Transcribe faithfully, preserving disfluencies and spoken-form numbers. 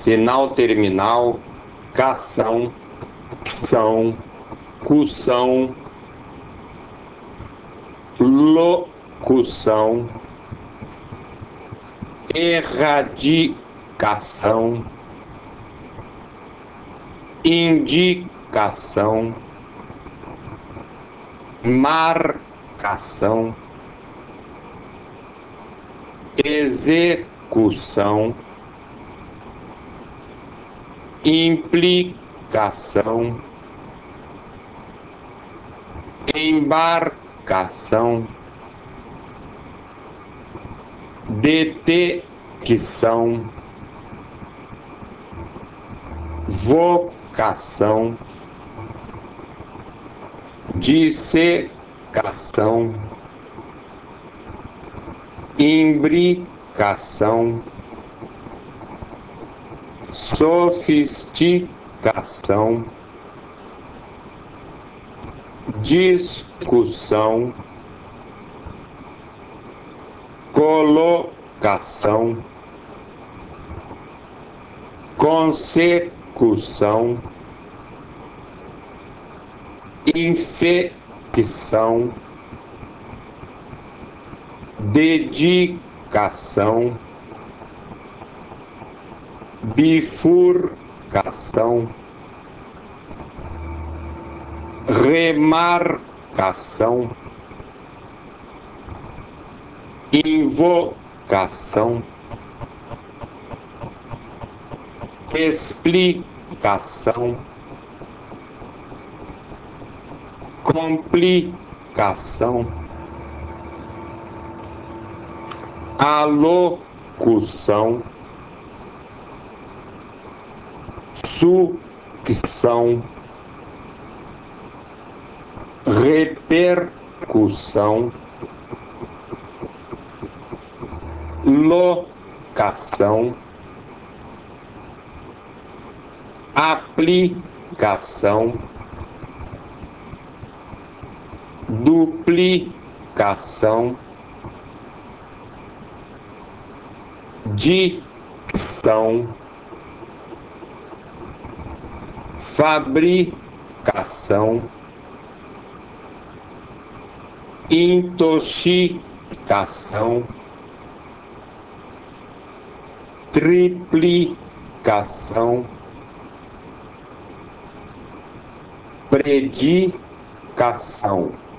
sinal terminal, cação, são, cução, locução, erradicação, indicação, marcação, execução, implicação, embarcação, detecção, vocação, dissecação, imbricação, sofisticação, discussão, colocação, consecução, infecção, dedicação, bifurcação, remarcação, invocação, explicação, complicação, alocução, sucção, repercussão, locação, aplicação, duplicação, dicção, fabricação, intoxicação, triplicação, predicação.